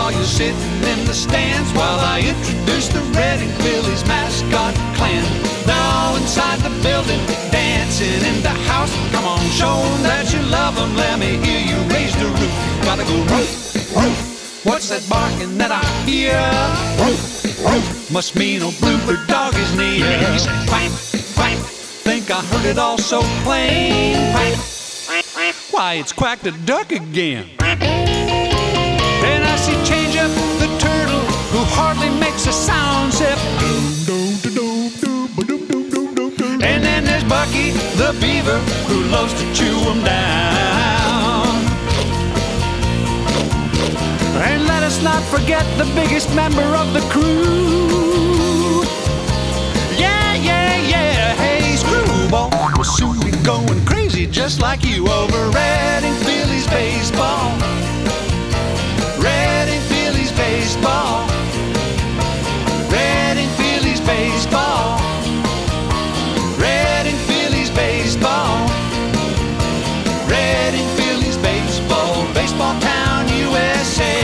saw you sitting in the stands while I introduced the Reading Phillies mascot clan. They're all inside the building, dancing in the house. Come on, show 'em that you love 'em. Let me hear you raise the roof. Gotta go roof, roof. What's that barking that I hear? Roof, roof. Must mean old Bluebird dog is near. Quack, quack. Think I heard it all so plain. Quack. Why, it's Quack the Duck again. And I see Change Up the turtle, who hardly makes a sound, except and then there's Bucky the beaver, who loves to chew 'em down. And let us not forget the biggest member of the crew. Yeah, yeah, yeah, hey, Screwball will soon be going crazy just like you over Reading Phillies baseball. Reading Phillies baseball. Reading Phillies baseball. Reading Phillies baseball. Reading Phillies baseball. Baseball town, USA.